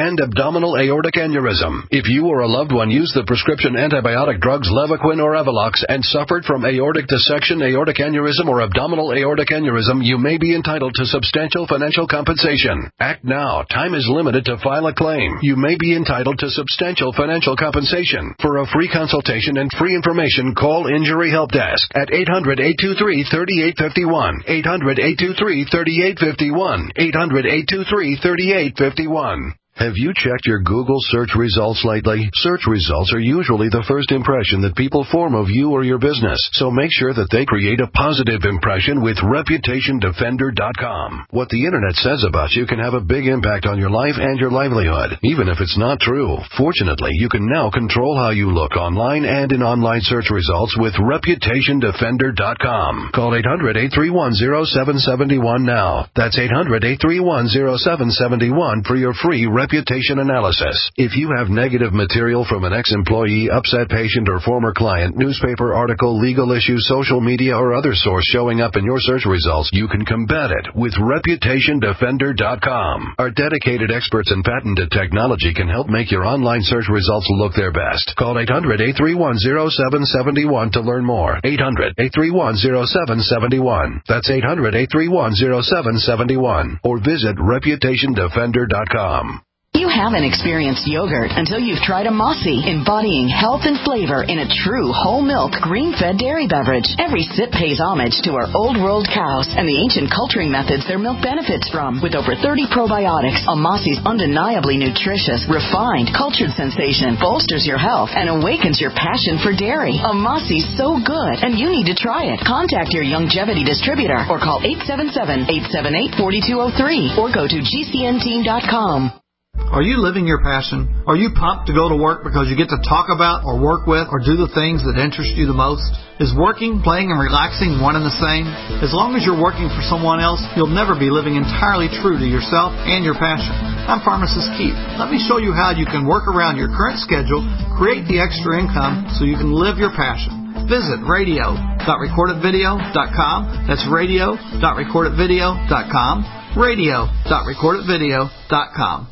and abdominal aortic aneurysm. If you or a loved one used the prescription antibiotic drugs Levaquin or Avelox and suffered from aortic dissection, aortic aneurysm, or abdominal aortic aneurysm, you may be entitled to substantial financial compensation. Act now. Time is limited to file a claim. You may be entitled to substantial financial compensation. For a free consultation and free information, call Injury Help Desk at eight hundred, eight two three, three eight five one, eight hundred, eight two three, three eight five one, eight hundred, eight two three, three eight five one. Have you checked your Google search results lately? Search results are usually the first impression that people form of you or your business, so make sure that they create a positive impression with Reputation Defender dot com. What the Internet says about you can have a big impact on your life and your livelihood, even if it's not true. Fortunately, you can now control how you look online and in online search results with Reputation Defender dot com. Call eight hundred, eight three one, zero seven seven one now. That's eight hundred, eight three one, zero seven seven one for your free reputation analysis. If you have negative material from an ex-employee, upset patient, or former client, newspaper article, legal issue, social media, or other source showing up in your search results, you can combat it with Reputation Defender dot com. Our dedicated experts in patented technology can help make your online search results look their best. Call eight hundred, eight three one, zero seven seven one to learn more. eight hundred, eight three one, zero seven seven one. That's eight hundred, eight three one, zero seven seven one. Or visit Reputation Defender dot com. You haven't experienced yogurt until you've tried a Mossy, embodying health and flavor in a true whole milk, green-fed dairy beverage. Every sip pays homage to our old world cows and the ancient culturing methods their milk benefits from. With over thirty probiotics, a Mossy's undeniably nutritious, refined, cultured sensation bolsters your health and awakens your passion for dairy. A Mossy's so good, and you need to try it. Contact your Longevity distributor or call eight seven seven, eight seven eight, four two zero three or go to G C N team dot com. Are you living your passion? Are you pumped to go to work because you get to talk about or work with or do the things that interest you the most? Is working, playing, and relaxing one and the same? As long as you're working for someone else, you'll never be living entirely true to yourself and your passion. I'm Pharmacist Keith. Let me show you how you can work around your current schedule, create the extra income so you can live your passion. Visit radio dot recorded video dot com. That's radio dot recorded video dot com. radio dot recorded video dot com.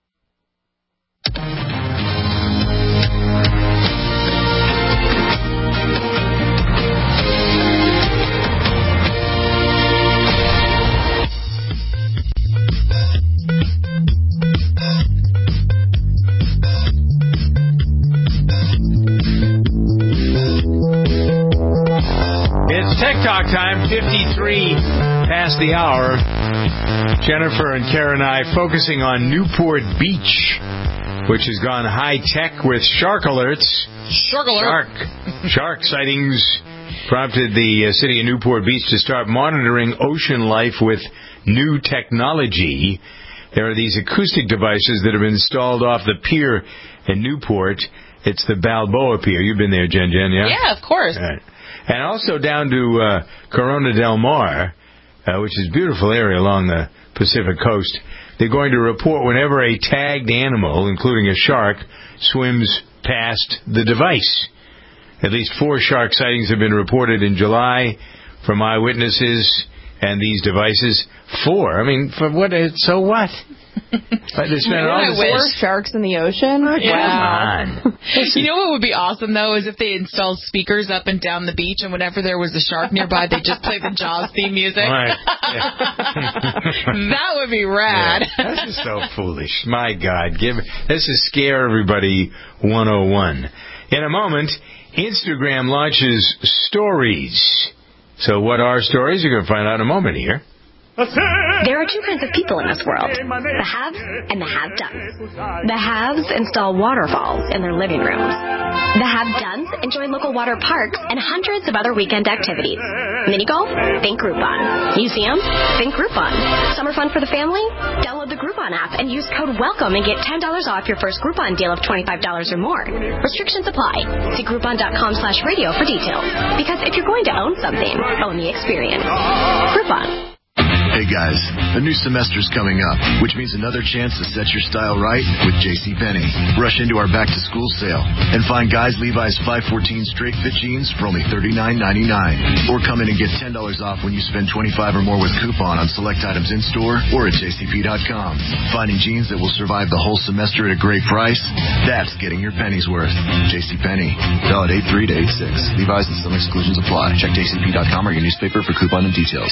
It's Tech Talk time, fifty-three past the hour. Jennifer and Karen and I focusing on Newport Beach, which has gone high-tech with shark alerts. Shark alert. Shark. Shark sightings prompted the uh, city of Newport Beach to start monitoring ocean life with new technology. There are these acoustic devices that have been installed off the pier in Newport. It's the Balboa Pier. You've been there, Jen Jen, yeah? Yeah, of course. Right. And also down to uh, Corona del Mar, uh, which is a beautiful area along the Pacific coast. They're going to report whenever a tagged animal, including a shark, swims past the device. At least four shark sightings have been reported in July from eyewitnesses and these devices. Four? I mean, for what? So what? Like they spent all this four sharks in the ocean? Oh, wow. come on. You know what would be awesome, though, is if they installed speakers up and down the beach, and whenever there was a shark nearby, they'd just play the Jaws theme music. Right. That would be rad. Yeah. This is so foolish. My God. Give This is Scare Everybody one oh one. In a moment, Instagram launches Stories. So what are stories? You're going to find out in a moment here. There are two kinds of people in this world, the haves and the have-dones. The haves install waterfalls in their living rooms. The have-dones enjoy local water parks and hundreds of other weekend activities. Mini golf? Think Groupon. Museum? Think Groupon. Summer fun for the family? Download the Groupon app and use code WELCOME and get ten dollars off your first Groupon deal of twenty-five dollars or more. Restrictions apply. See Groupon dot com slash radio for details. Because if you're going to own something, own the experience. Groupon. Hey guys, a new semester's coming up, which means another chance to set your style right with JCPenney. Rush into our back-to-school sale and find guys Levi's five fourteen straight fit jeans for only thirty-nine ninety-nine. Or come in and get ten dollars off when you spend twenty-five dollars or more with coupon on select items in-store or at J C P dot com. Finding jeans that will survive the whole semester at a great price? That's getting your pennies worth. JCPenney. Valid eight three to eight six. Levi's and some exclusions apply. Check J C P dot com or your newspaper for coupon and details.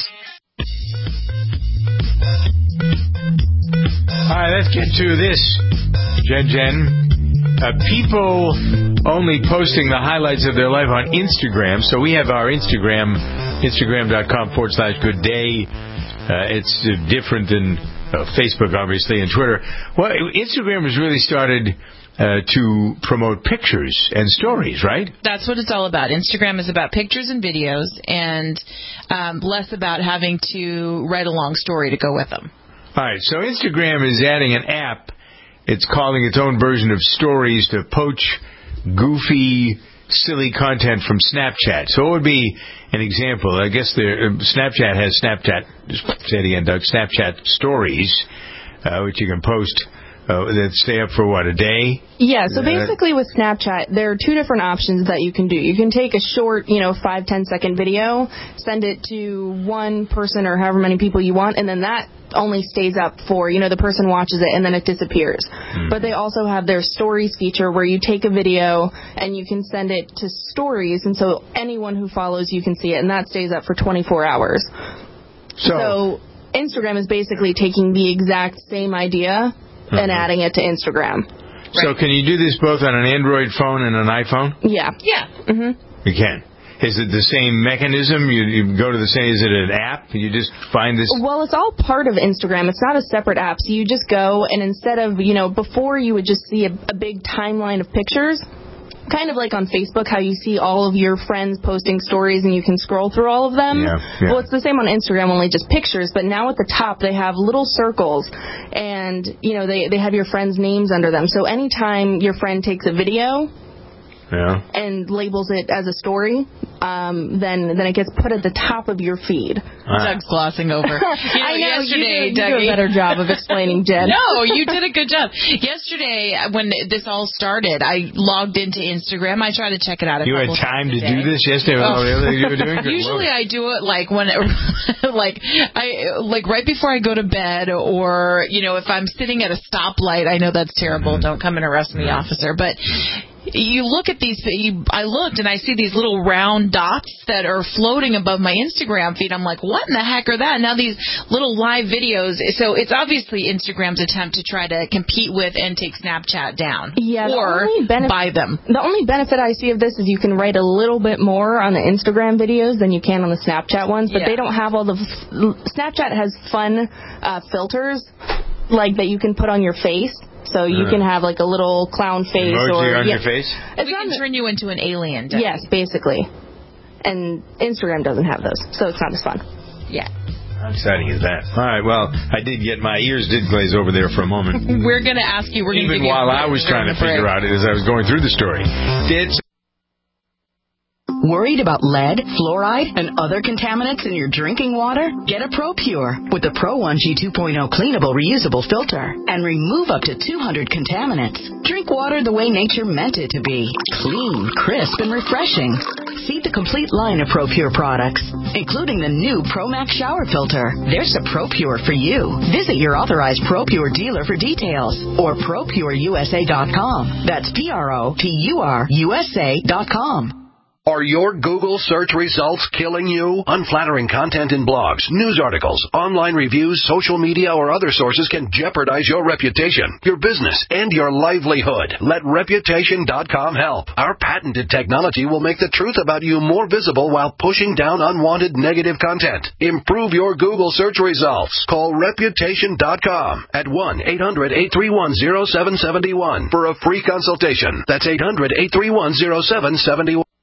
All right, let's get to this, Jen Jen. Uh, people only posting the highlights of their life on Instagram. So we have our Instagram, Instagram.com forward slash good day. Uh, it's uh, different than uh, Facebook, obviously, and Twitter. Well, Instagram has really started uh, to promote pictures and stories, right? That's what it's all about. Instagram is about pictures and videos, and um, less about having to write a long story to go with them. All right, so Instagram is adding an app. It's calling its own version of Stories to poach goofy, silly content from Snapchat. So what would be an example? I guess the uh, Snapchat has Snapchat, just say it again, Doug, Snapchat Stories, uh, which you can post uh, that stay up for, what, a day? Yeah, so basically with Snapchat, there are two different options that you can do. You can take a short, you know, five, ten second video, send it to one person or however many people you want, and then that only stays up for, you know, the person watches it and then it disappears. Mm. But they also have their Stories feature where you take a video and you can send it to Stories, and so anyone who follows you can see it, and that stays up for twenty-four hours. So, so Instagram is basically taking the exact same idea mm-hmm. and adding it to Instagram. So right. Can you do this both on an Android phone and an iPhone? Yeah. Yeah. Mm-hmm. You can. Is it the same mechanism? You, you go to the same, is it an app? You just find this? Well, it's all part of Instagram. It's not a separate app. So you just go, and instead of, you know, before you would just see a, a big timeline of pictures, kind of like on Facebook, how you see all of your friends posting stories and you can scroll through all of them. Yeah, yeah. Well, it's the same on Instagram, only just pictures, but now at the top they have little circles, and, you know, they, they have your friends' names under them. So anytime your friend takes a video, yeah. and labels it as a story, um, then then it gets put at the top of your feed. Uh, Doug's glossing over. You know, I know, yesterday, you do, you do a better job of explaining, Jen. No, you did a good job. Yesterday, when this all started, I logged into Instagram. I tried to check it out a you couple had time times to do this yesterday? Oh, really? You were doing good. Usually I do it like when it, like I like right before I go to bed, or, you know, if I'm sitting at a stoplight. I know that's terrible. Mm-hmm. Don't come and arrest me, officer. But you look at these, you, I looked and I see these little round dots that are floating above my Instagram feed. I'm like, what in the heck are that? Now these little live videos. So it's obviously Instagram's attempt to try to compete with and take Snapchat down. Yeah, or the benef- buy them. The only benefit I see of this is you can write a little bit more on the Instagram videos than you can on the Snapchat ones, but yeah. they don't have all the... Snapchat has fun uh, filters like that you can put on your face. So you uh, can have like a little clown face emoji or on yeah, your face. It's we can the, turn you into an alien. Yes, you? basically. And Instagram doesn't have those, so it's not as fun. Yeah. How exciting is that? All right. Well, I did get my ears did glaze over there for a moment. We're going to ask you. We're going to even while I was trying to figure out it as I was going through the story. It's Worried about lead, fluoride, and other contaminants in your drinking water? Get a ProPure with the Pro one G two point oh cleanable reusable filter and remove up to two hundred contaminants. Drink water the way nature meant it to be. Clean, crisp, and refreshing. See the complete line of ProPure products, including the new ProMax shower filter. There's a ProPure for you. Visit your authorized ProPure dealer for details or Pro Pure U S A dot com. That's P R O P U R U S A dot com. Are your Google search results killing you? Unflattering content in blogs, news articles, online reviews, social media, or other sources can jeopardize your reputation, your business, and your livelihood. Let Reputation dot com help. Our patented technology will make the truth about you more visible while pushing down unwanted negative content. Improve your Google search results. Call Reputation dot com at one eight hundred eight three one zero seven seven one for a free consultation. That's eight hundred eight three one zero seven seven one.